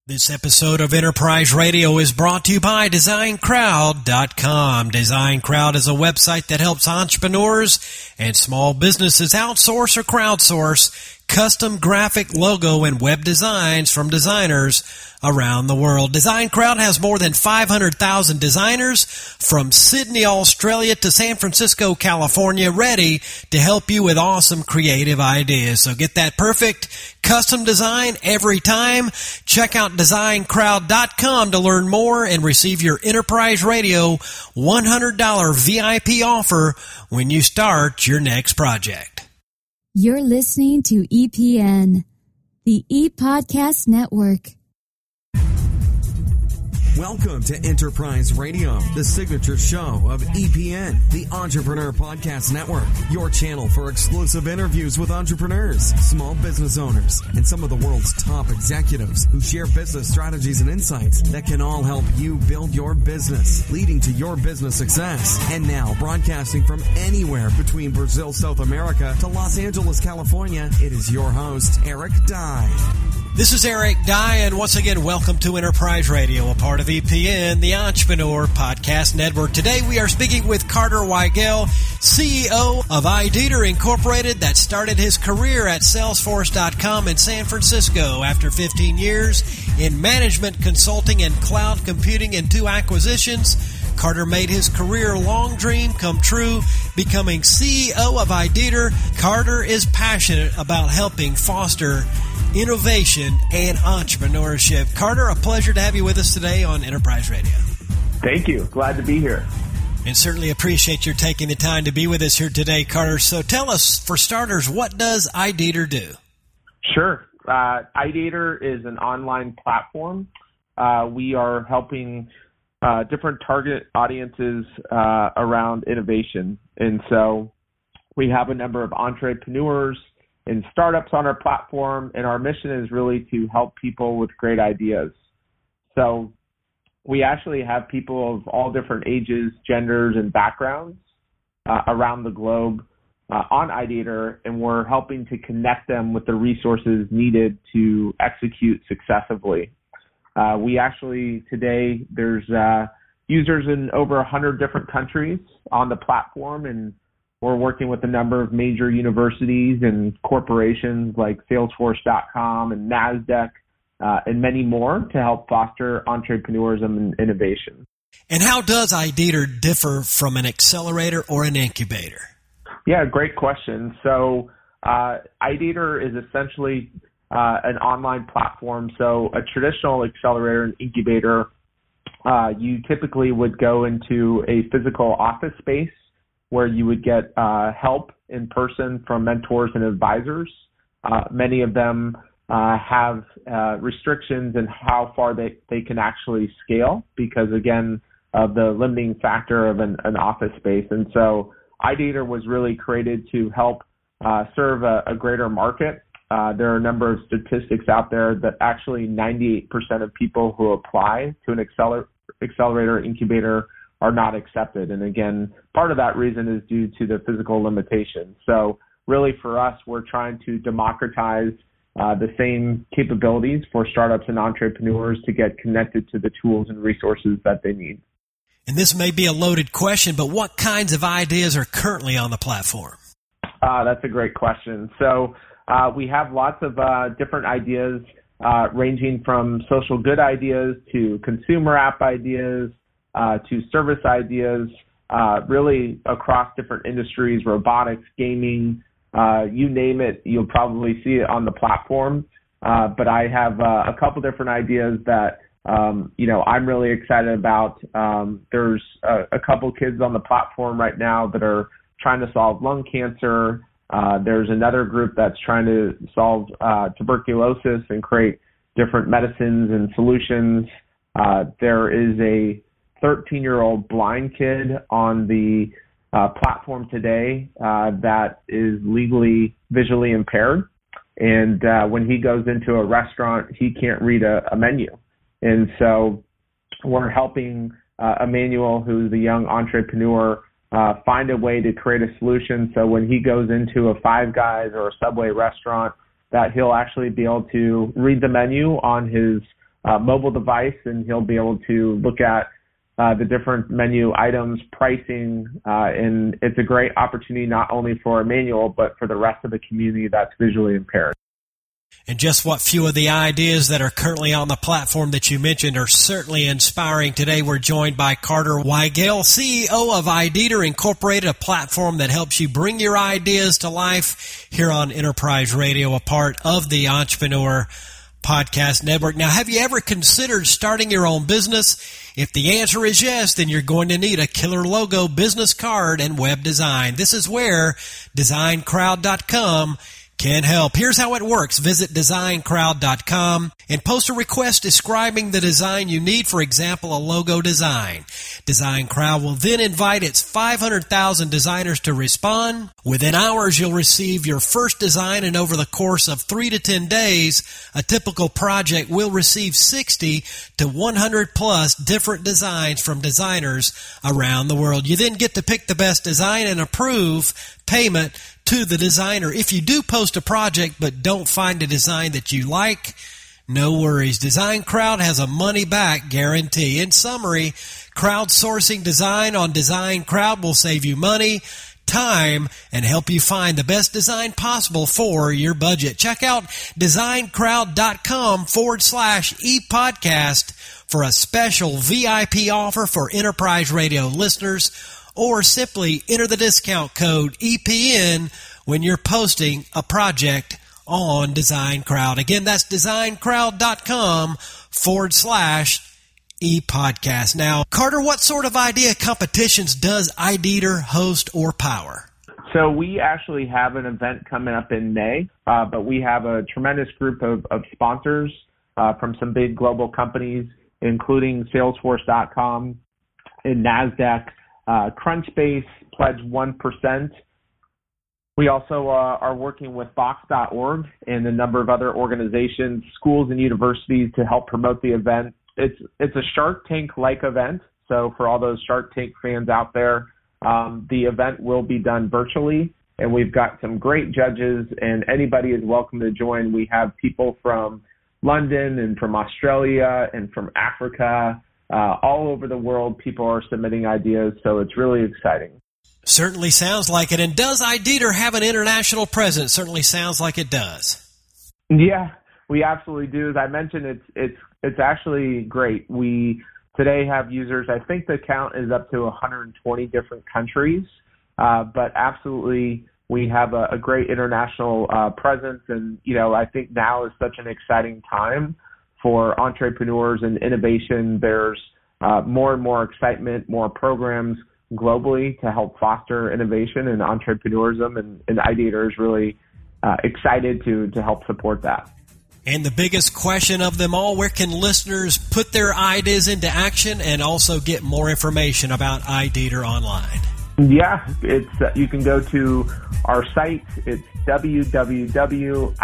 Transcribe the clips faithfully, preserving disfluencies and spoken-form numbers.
This episode of Enterprise Radio is brought to you by Design Crowd dot com. Design Crowd is a website that helps entrepreneurs and small businesses outsource or crowdsource custom graphic, logo, and web designs from designers around the world. Design Crowd has more than five hundred thousand designers from Sydney, Australia to San Francisco, California, ready to help you with awesome creative ideas. So get that perfect custom design every time. Check out Design Crowd dot com to learn more and receive your Enterprise Radio one hundred dollars V I P offer when you start your next project. You're listening to E P N, the E-Podcast Network. Welcome to Enterprise Radio, the signature show of E P N, the Entrepreneur Podcast Network, your channel for exclusive interviews with entrepreneurs, small business owners, and some of the world's top executives who share business strategies and insights that can all help you build your business, leading to your business success. And now, broadcasting from anywhere between Brazil, South America to Los Angeles, California, it is your host, Eric Dye. This is Eric Dye, and once again, welcome to Enterprise Radio, a part of E P N, the Entrepreneur Podcast Network. Today, we are speaking with Carter Weigel, C E O of iDeater Incorporated, that started his career at Salesforce dot com in San Francisco. After fifteen years in management consulting and cloud computing and two acquisitions, Carter made his career-long dream come true, becoming C E O of iDeater. Carter is passionate about helping foster innovation and entrepreneurship. Carter, a pleasure to have you with us today on Enterprise Radio. Thank you. Glad to be here. And certainly appreciate your taking the time to be with us here today, Carter. So tell us, for starters, what does iDeater do? Sure. Uh, iDeater is an online platform. Uh, we are helping uh, different target audiences uh, around innovation. And so we have a number of entrepreneurs and startups on our platform, and our mission is really to help people with great ideas. So we actually have people of all different ages, genders, and backgrounds uh, around the globe uh, on iDeater, and we're helping to connect them with the resources needed to execute successfully. Uh, we actually, today, there's uh, users in over one hundred different countries on the platform, and we're working with a number of major universities and corporations like Salesforce dot com and NASDAQ uh, and many more to help foster entrepreneurism and innovation. And how does iDeater differ from an accelerator or an incubator? Yeah, great question. So uh, iDeater is essentially uh, an online platform. So a traditional accelerator and incubator, uh, you typically would go into a physical office space where you would get uh, help in person from mentors and advisors. Uh, many of them uh, have uh, restrictions in how far they, they can actually scale because, again, of the limiting factor of an, an office space. And so iDeater was really created to help uh, serve a, a greater market. Uh, there are a number of statistics out there that actually ninety-eight percent of people who apply to an acceler- accelerator incubator are not accepted. And again, part of that reason is due to the physical limitations. So really for us, we're trying to democratize uh, the same capabilities for startups and entrepreneurs to get connected to the tools and resources that they need. And this may be a loaded question, but what kinds of ideas are currently on the platform? Uh, that's a great question. So uh, we have lots of uh, different ideas uh, ranging from social good ideas to consumer app ideas, Uh, to service ideas, uh, really across different industries, robotics, gaming, uh, you name it, you'll probably see it on the platform. Uh, but I have uh, a couple different ideas that, um, you know, I'm really excited about. Um, there's a, a couple kids on the platform right now that are trying to solve lung cancer. Uh, there's another group that's trying to solve uh, tuberculosis and create different medicines and solutions. Uh, there is a thirteen-year-old blind kid on the uh, platform today uh, that is legally visually impaired. And uh, when he goes into a restaurant, he can't read a, a menu. And so we're helping uh, Emmanuel, who's a young entrepreneur, uh, find a way to create a solution so when he goes into a Five Guys or a Subway restaurant, that he'll actually be able to read the menu on his uh, mobile device, and he'll be able to look at uh, the different menu items, pricing, uh, and it's a great opportunity not only for Emmanuel, but for the rest of the community that's visually impaired. And just what few of the ideas that are currently on the platform that you mentioned are certainly inspiring. Today we're joined by Carter Weigel, C E O of IDeater Incorporated, a platform that helps you bring your ideas to life here on Enterprise Radio, a part of the Entrepreneur Podcast Network. Now, have you ever considered starting your own business? If the answer is yes, then you're going to need a killer logo, business card, and web design. This is where design crowd dot com can help. Here's how it works. Visit design crowd dot com and post a request describing the design you need, for example, a logo design. Design Crowd will then invite its five hundred thousand designers to respond. Within hours, you'll receive your first design, and over the course of three to ten days, a typical project will receive sixty to one hundred plus different designs from designers around the world. You then get to pick the best design and approve payment to the designer. If you do post a project but don't find a design that you like, no worries. Design Crowd has a money-back guarantee. In summary, crowdsourcing design on Design Crowd will save you money, time, and help you find the best design possible for your budget. Check out design crowd dot com forward slash e-podcast for a special V I P offer for Enterprise Radio listeners, or simply enter the discount code E P N when you're posting a project on Design Crowd. Again, that's design crowd dot com forward slash e-podcast. Now, Carter, what sort of idea competitions does IDeater host or power? So we actually have an event coming up in May, uh, but we have a tremendous group of, of sponsors uh, from some big global companies, including salesforce dot com and NASDAQ, Uh, Crunchbase, Pledge one percent. We also uh, are working with Box dot org and a number of other organizations, schools and universities to help promote the event. It's it's a Shark Tank-like event, so for all those Shark Tank fans out there, um, the event will be done virtually, and we've got some great judges, and anybody is welcome to join. We have people from London and from Australia and from Africa. Uh, all over the world, people are submitting ideas, so it's really exciting. Certainly sounds like it. And does IDeater have an international presence? Certainly sounds like it does. Yeah, we absolutely do. As I mentioned, it's it's it's actually great. We today have users, I think the count is up to one hundred twenty different countries, uh, but absolutely we have a, a great international uh, presence. And, you know, I think now is such an exciting time for entrepreneurs and innovation. There's uh, more and more excitement, more programs globally to help foster innovation and entrepreneurism, and, and IDeater is really uh, excited to to help support that. And the biggest question of them all, where can listeners put their ideas into action and also get more information about IDeater online? Yeah, it's uh, you can go to our site. It's w w w dot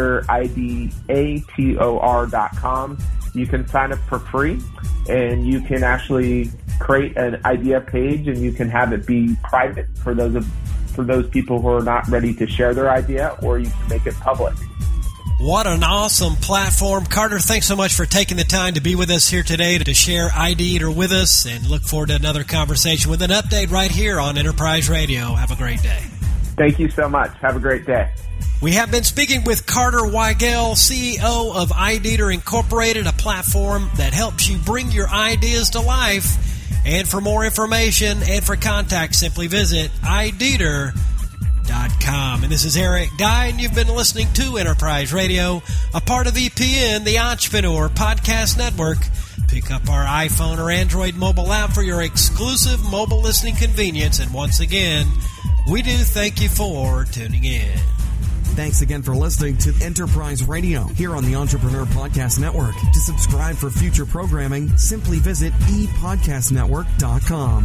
ideator dot com. You can sign up for free, and you can actually create an idea page, and you can have it be private for those of, for those people who are not ready to share their idea, or you can make it public. What an awesome platform. Carter, thanks so much for taking the time to be with us here today to share IDeater with us, and look forward to another conversation with an update right here on Enterprise Radio. Have a great day. Thank you so much. Have a great day. We have been speaking with Carter Weigel, C E O of IDeater Incorporated, a platform that helps you bring your ideas to life. And for more information and for contact, simply visit ideator dot com. And this is Eric Dye, and you've been listening to Enterprise Radio, a part of E P N, the Entrepreneur Podcast Network. Pick up our iPhone or Android mobile app for your exclusive mobile listening convenience. And once again, we do thank you for tuning in. Thanks again for listening to Enterprise Radio here on the Entrepreneur Podcast Network. To subscribe for future programming, simply visit e podcast network dot com.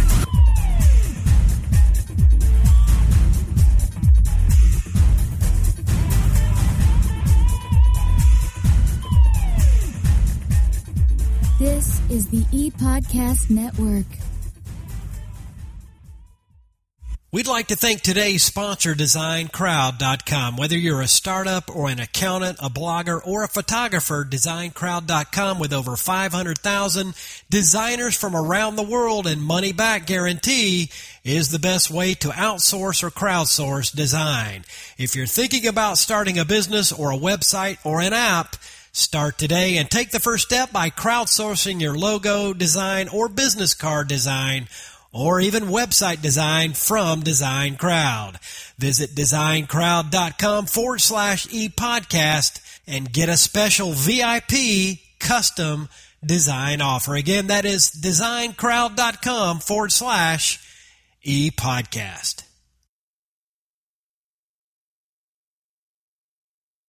This is the E-Podcast Network. We'd like to thank today's sponsor, design crowd dot com. Whether you're a startup or an accountant, a blogger, or a photographer, design crowd dot com, with over five hundred thousand designers from around the world and money-back guarantee, is the best way to outsource or crowdsource design. If you're thinking about starting a business or a website or an app, start today and take the first step by crowdsourcing your logo design or business card design, or even website design from Design Crowd. Visit design crowd dot com forward slash e-podcast and get a special V I P custom design offer. Again, that is design crowd dot com forward slash e-podcast.